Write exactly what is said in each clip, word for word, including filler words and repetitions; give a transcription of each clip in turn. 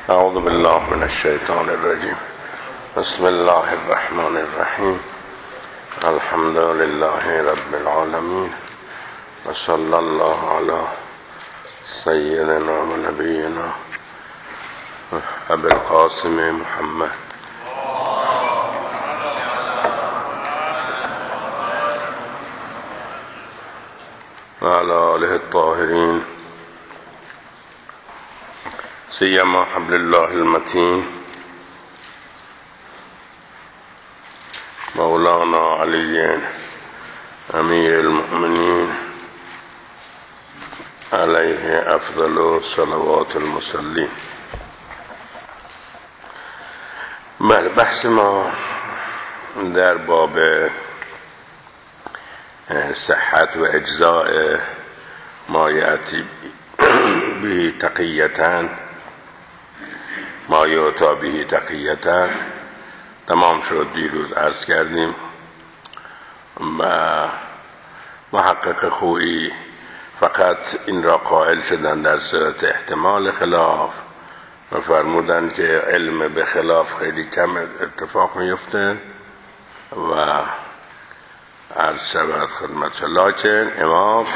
اعوذ بالله من الشیطان الرجیم. بسم الله الرحمن الرحیم. الحمد لله رب العالمین و صلی الله علی سیدنا و نبینا ابی القاسم محمد و علی آله الطاهرین سیما حبل الله المتین مولانا علی امیر المؤمنین علیه افضل صلوات المصلین. بله، بحث ما در باب صحت و اجزاء ما یأتی به تقیتن ما یعطا به تقیتن تمام شد. دیروز عرض کردیم و محقق خویی فقط این را قائل شدن در صورت احتمال خلاف و فرمودن که علم به خلاف خیلی کم اتفاق میفته و عرض شود خدمت. لکن امام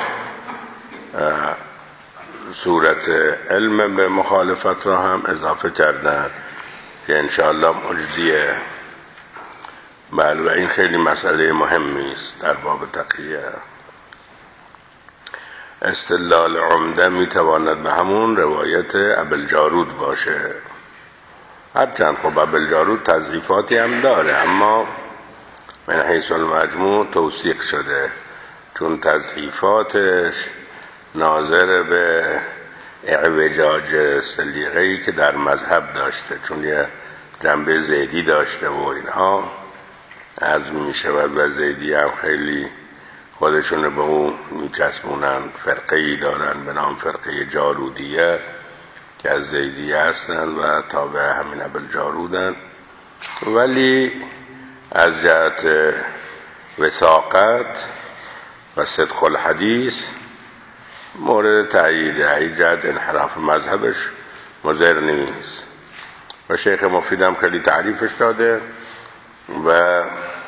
صورت علم به مخالفت را هم اضافه کردن که انشاءالله مجزیه. بله، و این خیلی مسئله مهمی است در باب تقیه. استدلال عمده میتواند به همون روایت ابوالجارود باشه، هرچند خب ابوالجارود تضعیفاتی هم داره، اما من حیث المجموع توثیق شده، چون تضعیفاتش ناظر به اعوجاج سلیقه‌ای که در مذهب داشته، چون یه جنبه زیدی داشته و اینها عرض می شود و زیدی هم خیلی خودشون به اون می چسبونن. فرقه‌ای دارن به نام فرقه جارودیه که از زیدیه هستن و تابع همین ابوالجارودن، ولی از جهت وثاقت و صدق الحدیث مورد تأییده، ای جهت انحراف مذهبش مضر نیست و شیخ مفید هم خیلی تعریفش داده و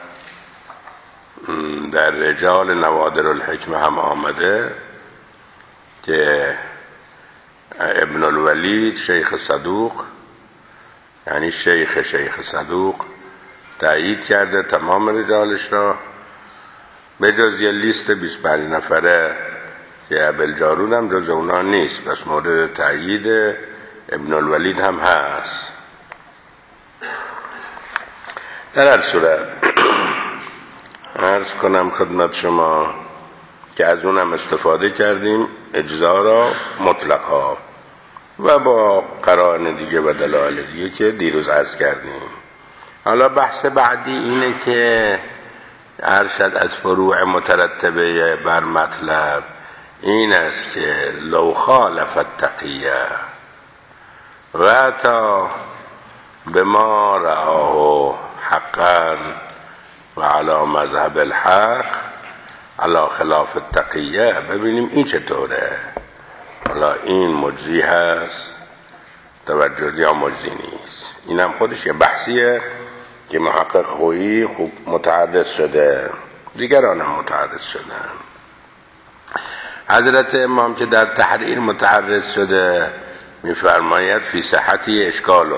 در رجال نوادر الحکمه هم آمده که ابن الولید شیخ صدوق، یعنی شیخ شیخ صدوق، تأیید کرده تمام رجالش را به جز یه لیست بیست و پنج نفره که ابوالجارود هم جز اونا نیست، بس مورد تأیید ابن الولید هم هست. در هر صورت عرض کنم خدمت شما که از اونم استفاده کردیم اجزا را مطلقا و با قرائن دیگه و دلایل دیگه که دیروز عرض کردیم. حالا بحث بعدی اینه که ارشد از فروع مترتبه بر مطلب این است که لو خالف التقیه و تا به ما رآه حقا و علی مذهب الحق علی خلاف التقیه. ببینیم این چطوره، حالا این مجزی هست توجه یا مجزی نیست. این هم خودش یه بحثیه که محقق خویی خوب متعرض شده، دیگران هم متعرض شدن. حضرت امام که در تحریر متعرض شده میفرماید فی صحتی اشکال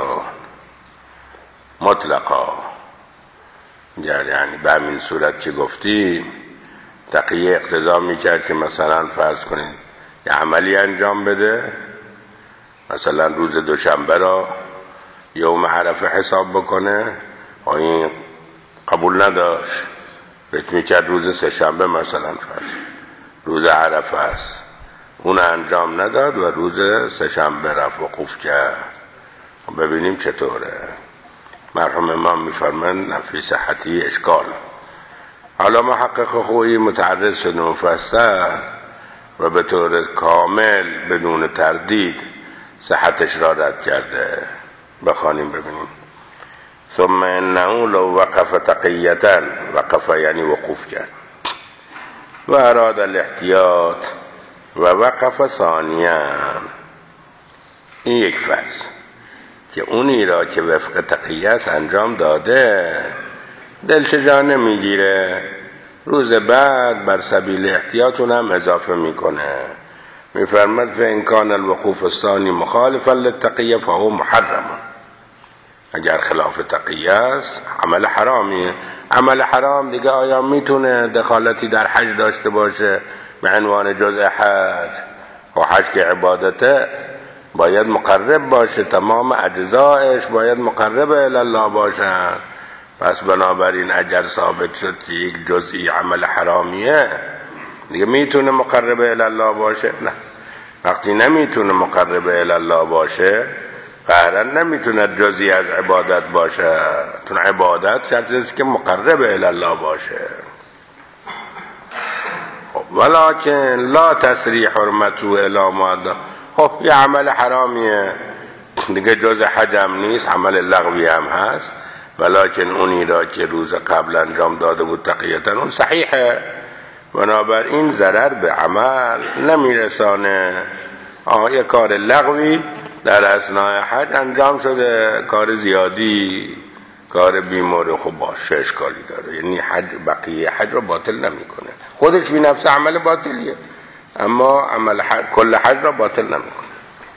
مطلقا، یعنی به همین صورت که گفتیم تقیه اقتضا میکرد که مثلا فرض کنید یه عملی انجام بده، مثلا روز دوشنبه را یوم عرفه حساب بکنه و این قبول نداشت، فکر میکرد روز سه شنبه مثلا فرض روز عرفه است، اون انجام نداد و روز سه شنبه رفت وقوف کرد. ببینیم چطوره. مرحوم امام میفرمند فی صحتی اشکال. حالا محقق خویی متعرض شده مفصل و به طور کامل بدون تردید صحتش را رد کرده. بخوانیم ببینیم. ثم انه لو وقف تقیتا، وقف یعنی وقوف کرد، و اراد الاحتیاط و وقف ثانیا، این یک فرض. که اونی را که وفق تقیه است انجام داده دلش جا نمیگیره، روز بعد بر سبیل احتیاط اونم اضافه میکنه. میفرماد فإن کان الوقوف الثانی مخالفا للتقیه فهو محرم. اگر خلاف تقیه است عمل حرامیه. عمل حرام دیگه آیا میتونه دخالتی در حج داشته باشه به عنوان جزء حج؟ و حج که عبادته باید مقرب باشه، تمام اجزایش باید مقرب الی الله باشه. پس بنابراین اگر ثابت شد که یک جزئی عمل حرامیه دیگه میتونه مقرب الی الله باشه؟ نه. وقتی نمیتونه مقرب الی الله باشه قهرا نمیتونه جزئی از عبادت باشه، چون عبادت شرطی است که مقرب الی الله باشه. خب ولکن لا تسریح حرمته الی ما. خب یه عمل حرامیه دیگه جزء حج هم نیست، عمل لغوی هم هست، ولکن اونی را که روز قبل انجام داده بود تقیتا اون صحیحه، بنابراین ضرر به عمل نمیرسانه. آه یه کار لغوی در اثناء حج انجام شده، کار زیادی، کار بیماری، خب باشه اشکالی داره، یعنی حج بقیه حج رو باطل نمیکنه، خودش بی نفس عمل باطلیه اما عمل حج کل حج را باطل نمیکنه.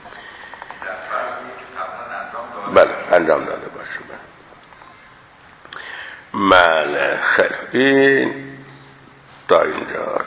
بله انجام داده باشه. بله خیلی این تا اینجا.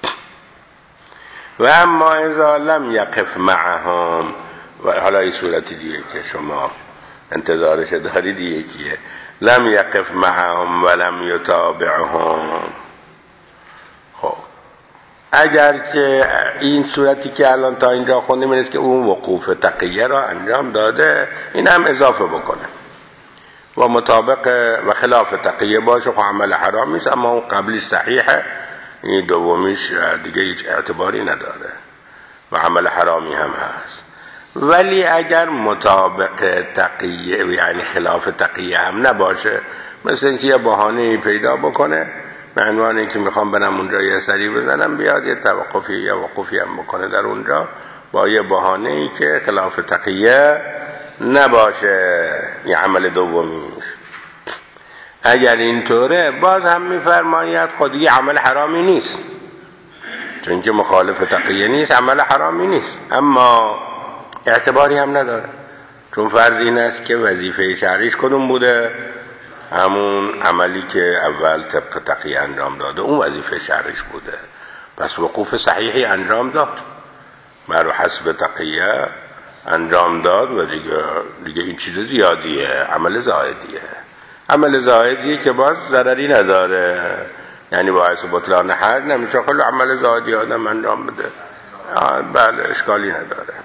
و اما اذا لم یقف معهم، و حالا این صورتی دیگه که شما انتظارش دارید یکیه، لم یقف معهم ولم یتابعهم. خب اگر که این صورتی که الان تا اینجا خوندیم اینست که اون وقوف تقیه را انجام داده، این هم اضافه بکنه و مطابق و خلاف تقیه باشه، خب عمل حرام نیست اما اون قبلی صحیحه، این دومیش دیگه هیچ اعتباری نداره و عمل حرامی هم هست. ولی اگر مطابق تقیه یعنی خلاف تقیه هم نباشه، مثل اینکه یه بهانه‌ای پیدا بکنه به عنوان اینکه میخوام برم اونجا یه سری بزنم، بیاد یه توقفی یا وقوفی هم بکنه در اونجا با یه بهانه‌ای که خلاف تقیه نباشه، یه عمل دومیش. اگر اینطوره باز هم میفرماید خود یه عمل حرامی نیست، چون که مخالف تقیه نیست، عمل حرامی نیست اما اعتباری هم نداره، چون فرض این است که وظیفه شرعیش کدوم بوده؟ همون عملی که اول طبق تقیه انجام داده، اون وظیفه شرعیش بوده، پس وقوف صحیحی انجام داد، بر حسب تقیه انجام داد و دیگه دیگه این چیز زیادیه، عمل زائدیه، عمل زائدیه که باز ضرری نداره، یعنی باعث بطلان حج نمیشه. خیلی عمل زائدی آدم انجام بده، بله اشکالی نداره،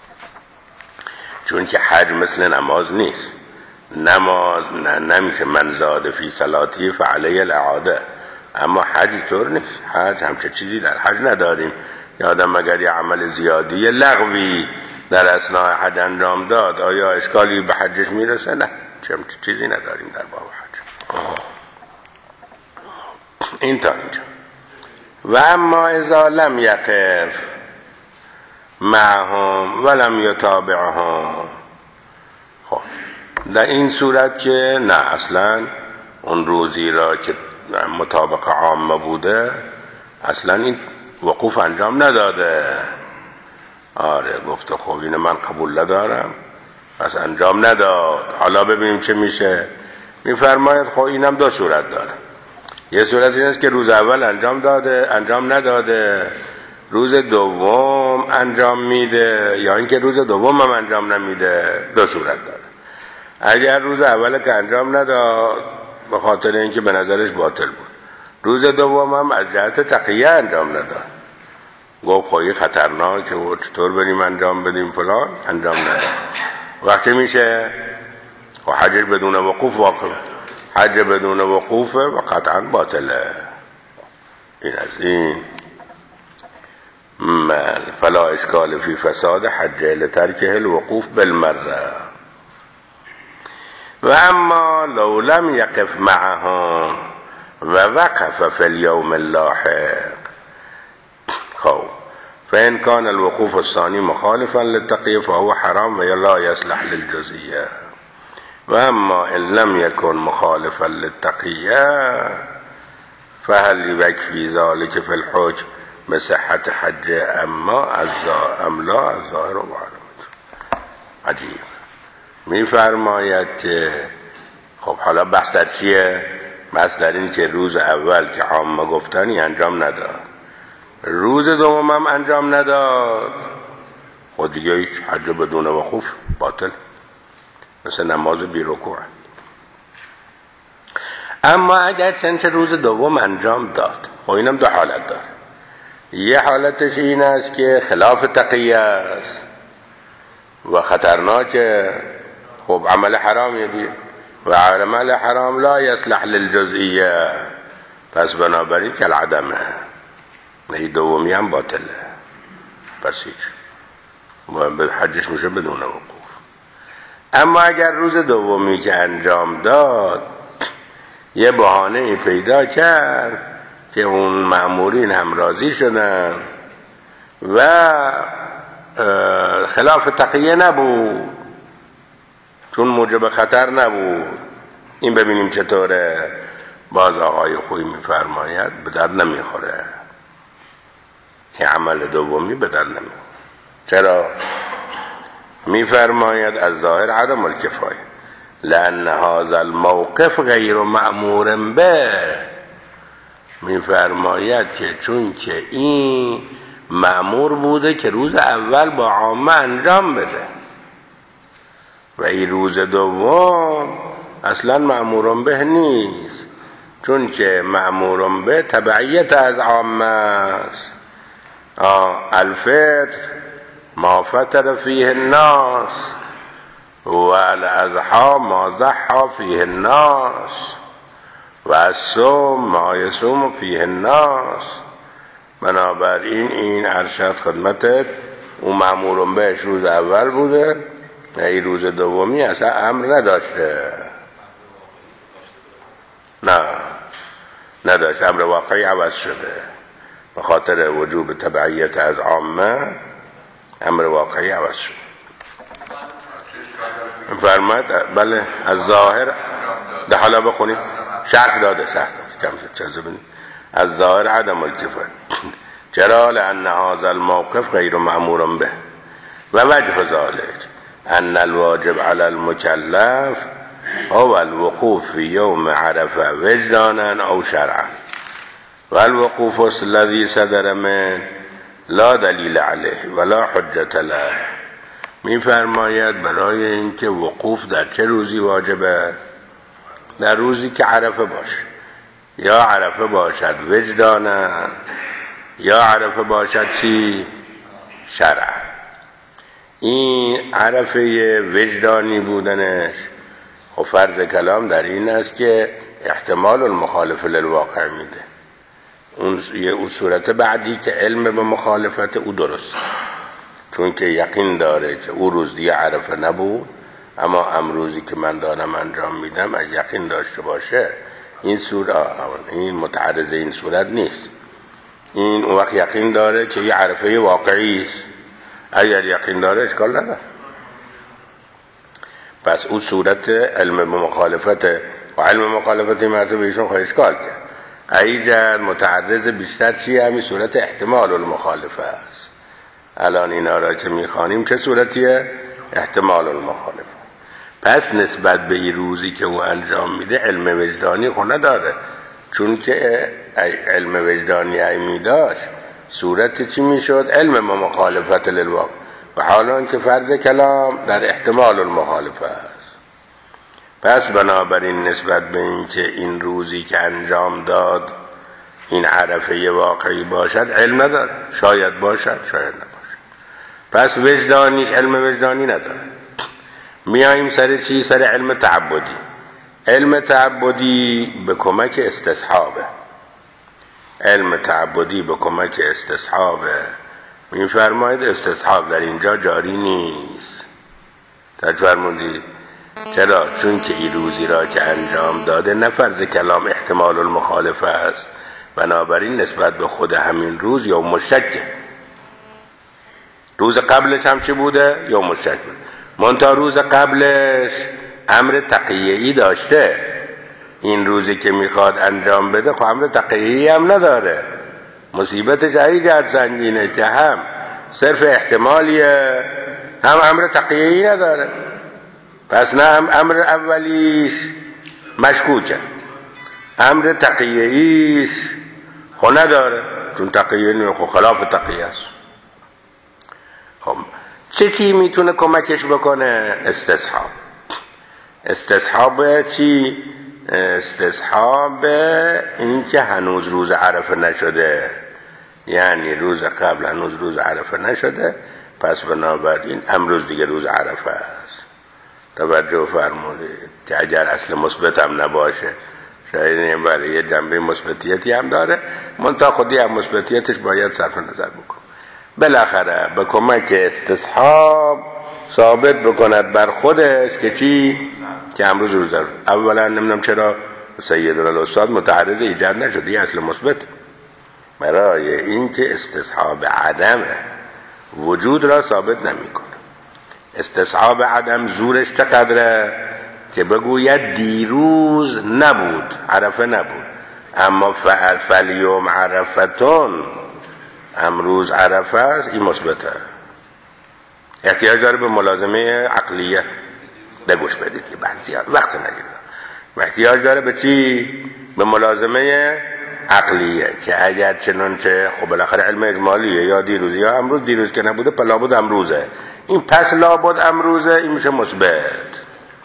چون که حج مثل نماز نیست. نماز نه نمیشه من زاد فی صلاتی فعلی الاعاده، اما حج طور نیست. حج همچه چیزی در حج نداریم. یادم اگر یه عمل زیادی لغوی در اثناء حج انجام داد آیا اشکالی به حجش میرسه؟ نه، چه چیزی نداریم در باب حج. این تا اینجا. و اما اذا لم یقف معهم ولم یتابعهم، خب در این صورت که نه اصلا اون روزی را که مطابق عامه بوده اصلا این وقوف انجام نداده، آره گفته خب این من قبول ندارم پس انجام نداد، حالا ببینیم چه میشه. میفرماید خب اینم دو صورت داره، یه صورت این است که روز اول انجام داده انجام نداده، روز دوم انجام میده، یا اینکه روز دوم هم انجام نمیده. دو صورت داره. اگر روز اول که انجام نداد به خاطر اینکه به نظرش باطل بود، روز دوم هم از جهت تقیه انجام نداد، گفت خواهی خطرناکه و چطور بریم انجام بدیم فلان، انجام نداد، وقتی میشه و حج بدون وقوف واقع حج بدون وقوف و قطعا باطله. این از این مال فلا اشکال فی فساد حج لترکه الوقوف بالمره. و اما لو لم یقف معهم و وقف فی اليوم اللاحق، خب فإن كان الوقوف الثاني مخالفا للتقية فهو حرام ولا يصلح للجزئية. وأما إن لم يكن مخالفا للتقية فهل يكفي ذلك في الحج بصحة حج أما أم لا؟ الظاهر معلوم. عجیب. میفرماید که خب حالا بحث در چیه؟ بحث در این که روز اول که عامه گفتنی انجام نداد، روز دوم هم انجام نداد، خود دیگه هیچ حج بدون وقوف باطل، مثل نماز بی رکوع. اما اگر چنچه روز دوم انجام داد، خب اینم دو حالت داره. یه حالتش این است که خلاف تقیه است و خطرناکه، خب عمل حرامیه دیگه، و عمل حرام لا یصلح للجزئیه، پس بنابراین کل عدمه، این دومی هم باطله، پس هیچ و حجش میشه بدون وقوف. اما اگر روز دومی که انجام داد یه بهانه پیدا کرد که اون مأمورین هم راضی شدن و خلاف تقیه نبود، چون موجب خطر نبود، این ببینیم چطوره. باز آقای خویی میفرماید به درد نمیخوره، این عمل دومی به درد نمیخوره. چرا؟ میفرماید از ظاهر عدم الکفایه، لأن هذا الموقف غیر مأمور به. میفرماید که چون که این مأمور بوده که روز اول با عامه انجام بده و این روز دوم اصلا مأمور به نیست، چون که مأمور به تبعیت از عامه است. الفطر ما فطر فیه الناس و الاضحی ما ضحی فیه الناس و الصوم ما یصوم فیه الناس. بنابراین این ارشد خدمتت اون مأمور بهش روز اول بوده، این روز دومی اصلا امر نداشته، نه نداشت، امر واقعی عوض شده به خاطر وجوب تبعیت از عامه، امر واقعی عوض شده. فرماید بله از ظاهر ده، حالا بخونید شرح داده شرح داده کم چیزه بینید. از ظاهر عدم الکفایه. چرا؟ لأن هذا الموقف غیر مأمور به و وجه ذلك ان الواجب على المكلف هو الوقوف في يوم عرفه وجدانا او شرعا و الوقوف الذي صدر من لا دلیل علیه ولا حجت له. می فرماید برای اینکه وقوف در چه روزی واجبه؟ در روزی که عرفه باشه، یا عرفه باشد وجدانا یا عرفه باشد چی؟ شرع. این عرفه وجدانی بودنش و فرض کلام در این است که احتمال المخالف للواقع میده. اون یه صورت بعدی که علم به مخالفت او درست، چون که یقین داره که او روز دیگه عرفه نبود، اما امروزی که من دارم انجام میدم از یقین داشته باشه، این صورت این متعرض این صورت نیست. این اون وقت یقین داره که یه عرفه واقعی است. اگر یقین داره اشکال نداره. پس اون صورت علم به مخالفت و علم مخالفت مرتبه ایشون خواهی اشکال کرد. ایجاد متعرض بیشتر چیه؟ همین صورت احتمال المخالفه است. الان اینا را که میخوانیم چه صورتیه؟ احتمال المخالفه. پس نسبت به این روزی که او انجام میده علم وجدانی خود نداره، چون که علم وجدانی ای میداشت صورت چی میشد؟ علم مخالفت للواقع. و حالا که فرض کلام در احتمال المخالفه است. پس بنابراین نسبت به این که این روزی که انجام داد این عرفه واقعی باشد علم نداره، شاید باشد شاید نباشد. پس وجدانیش علم وجدانی نداره. میاییم سر چی؟ سر علم تعبدی. علم تعبدی به کمک استصحابه. علم تعبدی به کمک استصحابه. میفرماید استصحاب در اینجا جاری نیست. تفرمودید چرا؟ چون که این روزی را که انجام داده نه فرض کلام احتمال المخالفه است، بنابراین نسبت به خود همین روز یا مشکه روز قبلش هم چی بوده؟ یوم الشک بود. منتها روز قبلش امر تقیه‌ای داشته، این روزی که میخواد انجام بده خب امر تقیه‌ای هم نداره. مصیبتش ای جد سنگینه که هم صرف احتمالیه هم امر تقیه‌ای نداره. پس نه هم امر اولیش مشکوکه، امر تقیه‌ایش خب نداره، چون تقیه خب خلاف تقیه است. خب چه چی میتونه کمکش بکنه؟ استصحاب. استصحاب چی؟ استصحاب این که هنوز روز عرفه نشده، یعنی روز قبل هنوز روز عرفه نشده، پس بنابراین امروز دیگه روز عرفه است. توجه فرمودید که اگر اصل مثبت هم نباشه، شاید این برای یه جنبه مثبتیتی هم داره، منتها خودی هم مثبتیتش باید صرف نظر بکن. بالاخره به کمک استصحاب ثابت بکند بر خودش که چی؟ که امروز روز عرفه. اولا نمیدونم چرا سیدنا الاستاد متعرض ایجاد نشد، یه اصل مثبت برای این که استصحاب عدم وجود را ثابت نمیکنه. استصحاب عدم زورش چقدره؟ که بگوید دیروز نبود، عرفه نبود، اما فالیوم عرفتون، امروز عرفه است، این مثبته. احتیاج داره به ملازمه عقلیه. بگوش بدید که بعضی وقت نگیره. احتیاج داره به چی؟ به ملازمه عقلیه که اگر چنانچه خب بالاخره علم اجمالیه، یا دیروز یا امروز، دیروز که نبوده پس لابد امروزه، این پس لابد امروزه، این میشه مثبت.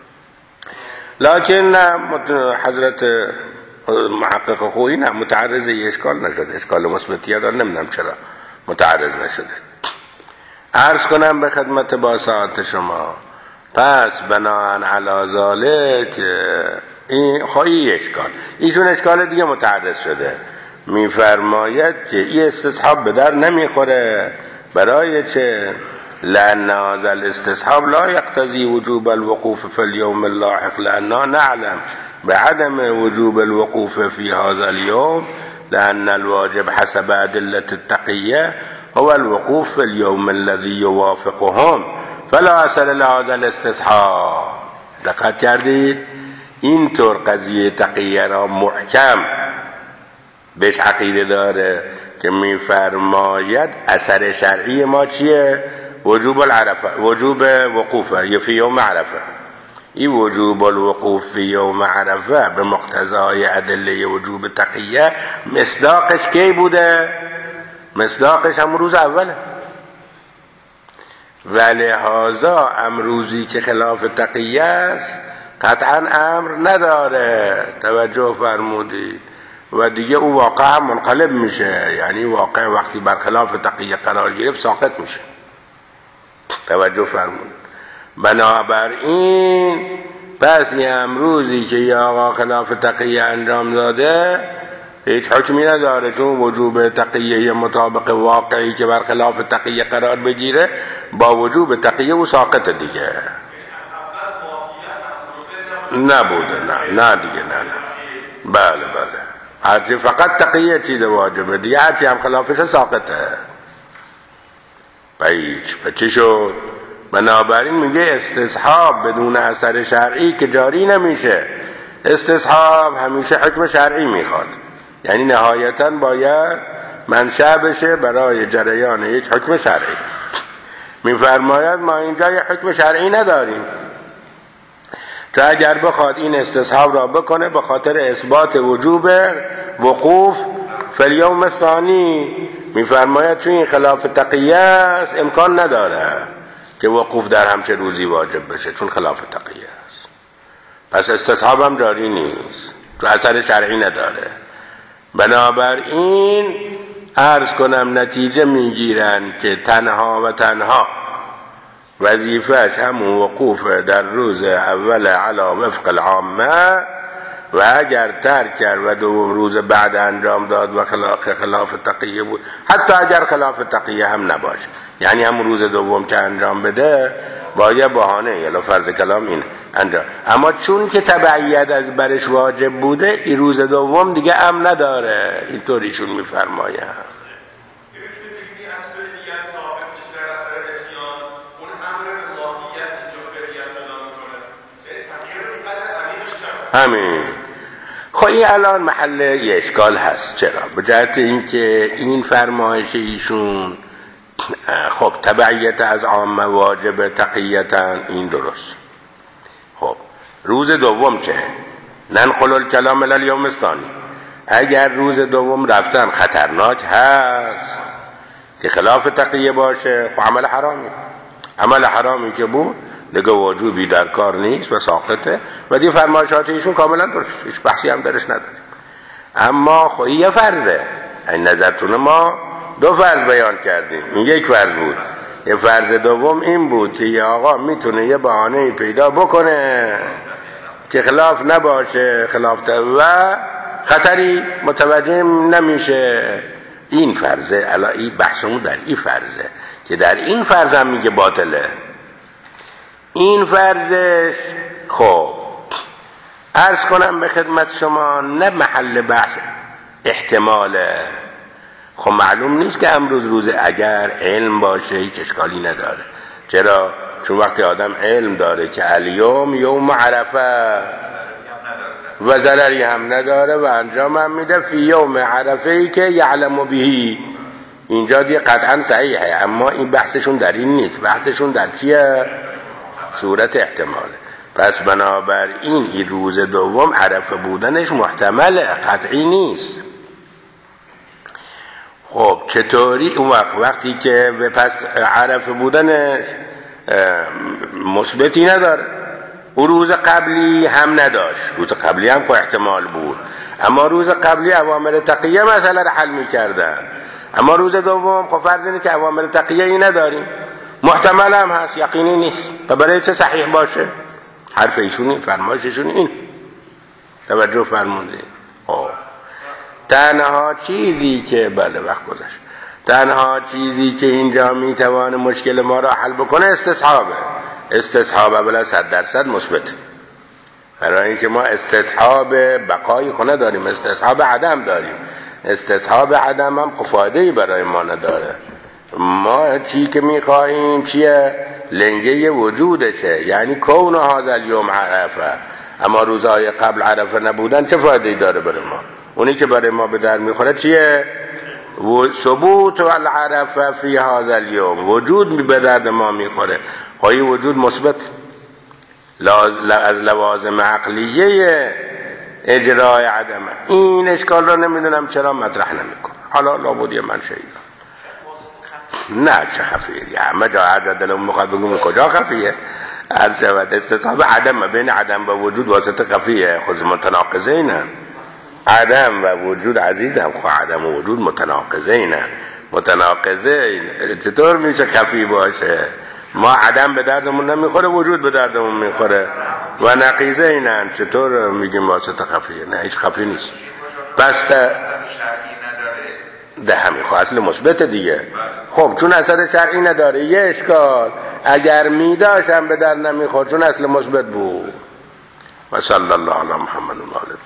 لکن حضرت محقق خویی نه متعرض اشکال نشده، اشکال مثبتیه دار، نمیدونم چرا متعرض نشده. عرض کنم به خدمت با ساعت شما، پس بناهن علی ذالک این خواهی اشکال، ایشون اشکال دیگه متعرض شده، میفرماید که این استصحاب به در نمیخوره. برای چه؟ لأن هذا الاستصحاب لا يقتضي وجوب الوقوف في اليوم اللاحق، لأننا نعلم بعدم وجوب الوقوف في هذا اليوم، لأن الواجب حسب أدلة التقية هو الوقوف في اليوم الذي يوافقهم، فلا اثر لهذا الاستصحاب. دقت کردید؟ اینطور قضیه تقیه را محکم بهش عقیده داره که میفرماید اثر شرعی ما چیه؟ وجوب العرفه، وجوب وقوفه یا فی یوم عرفه. این وجوب الوقوف فی یوم عرفه به مقتضای ادله وجوب تقیه مصداقش کی بوده؟ مصداقش هم روز اوله. ولهذا امروزی که خلاف تقیه است قطعا امر نداره. توجه فرمودید؟ و دیگه او واقعا منقلب میشه، یعنی واقع وقتی برخلاف تقیه قرار گرفت ساقط میشه. توجه فرمودید؟ بنابراین پس یه امروزی که یه آقا خلاف تقیه انجام داده هیچ حکمی نداره، چون وجوب تقیه مطابق واقعی که برخلاف تقیه قرار بگیره با وجوب تقیه او ساقط دیگه. نبوده، نه نه دیگه، نه نه بله بله، هرچی فقط تقیه چیز واجبه دیگه، هرچی هم خلافش ساقطه. پیچ چی شد؟ بنابراین میگه استصحاب بدون اثر شرعی که جاری نمیشه. استصحاب همیشه حکم شرعی میخواد، یعنی نهایتا باید منشأ بشه برای جریان یک حکم شرعی. میفرماید ما اینجا یک حکم شرعی نداریم، تا اگر بخواد این استصحاب را بکنه به خاطر اثبات وجوب وقوف فی الیوم الثانی، میفرماید چون این خلاف تقیه است امکان نداره که وقوف در همچه روزی واجب بشه، چون خلاف تقیه است. پس استصحاب هم جاری نیست، تو اثر شرعی نداره. بنابراین عرض کنم نتیجه میگیرن که تنها و تنها وظیفهش همون وقوف در روز اول علی وفق العامه، و اگر ترک کرد و دوم روز بعد انجام داد و خلاف خلاف تقیه بود، حتی اگر خلاف تقیه هم نباشه، یعنی همون روز دوم که انجام بده با یه بهانه، یعنی فرض کلام این انجام، اما چون که تبعیت از برش واجب بوده این روز دوم دیگه ام نداره. اینطوریشون میفرماید. همین. خب این الان محل یه اشکال هست. چرا؟ به جهت اینکه این فرمایش ایشون خب تبعیت از عامه واجب تقییتا، این درست. خب روز دوم چه؟ ننقل الکلام الی الیوم الثانی. اگر روز دوم رفتن خطرناک هست که خلاف تقیه باشه، خب عمل حرامی. عمل حرامی که بود دیگه وجوبی در کار نیست و ساقطه و دی فرمایشات ایشون کاملا درست، هیچ بحثی هم درش نداریم. اما خب یه فرضه. این نظرتون ما دو فرض بیان کردیم، این یک فرض بود. یه فرض دوم این بود که یه آقا میتونه یه بهانه پیدا بکنه که خلاف نباشه، خلاف و خطری متوجه نمیشه. این فرضه. الان این بحثمون در این فرضه که در این فرض هم میگه باطله. این فرضش خب عرض کنم به خدمت شما نه محل بحث احتماله. خب معلوم نیست که امروز روزه. اگر علم باشه هیچ اشکالی نداره. چرا؟ چون وقتی آدم علم داره که الیوم یوم عرفه و ضرری هم نداره و انجام هم میده فی یوم عرفه ای که یعلم بهی، اینجا دیگه قطعا صحیحه. اما این بحثشون در این نیست، بحثشون در چیه؟ صورت احتماله. پس بنابراین این روز دوم عرفه بودنش محتمله، قطعی نیست. خب چطوری اون وقت وقتی که پس عرفه بودنش مثبتی نداره؟ اون روز قبلی هم نداشت. روز قبلی هم که احتمال بود، اما روز قبلی اوامر تقیه مسئله رو حل می‌کردن. اما روز دوم خب فرض اینه که اوامر تقیه ای نداریم، محتمل هم هست، یقینی نیست. و برای چه صحیح باشه؟ حرف ایشونی، فرمایششون این. توجه فرمودید؟ خب تنها چیزی که بله وقت گذشت، تنها چیزی که اینجا میتوانه مشکل ما را حل بکنه استصحابه. استصحاب اولا صد درصد مثبت، برای اینکه ما استصحاب بقای خونه داریم، استصحاب عدم داریم. استصحاب عدم هم فایده‌ای برای ما نداره. ما چی که میخواهیم چیه؟ لنگه وجودشه، یعنی کون هذا اليوم عرفه. اما روزهای قبل عرفه نبودن چه فایده‌ای داره برای ما؟ اونی که برای ما به در میخوره چیه؟ ثبوت العرفه فی هذا اليوم، وجود به درد ما میخوره. خواهی وجود مثبت از لوازم عقلیه اجرای عدم. این اشکال را نمیدونم چرا مطرح نمیکنه. حالا لابد یه من شهیدم. نه چه خفیه، همه جا عدد دلم میخواد بگم کجا خفیه؟ هر شود استصحاب عدم بین عدم و وجود واسطه خفیه. خود متناقضینن عدم و وجود عزیزم. خود عدم و وجود متناقضینن. متناقضین چطور میشه خفی باشه؟ ما عدم به دردمون نمیخوره، وجود به دردمون میخوره و نقیضینن. چطور میگیم واسطه خفیه؟ نه هیچ خفی نیست. پس ده همین خب اصل مثبت دیگه. خب چون اثر شرعی نداره یه اشکال، اگر میداشم به در نمیخورد چون اصل مثبت بود. و صلی الله علی محمد.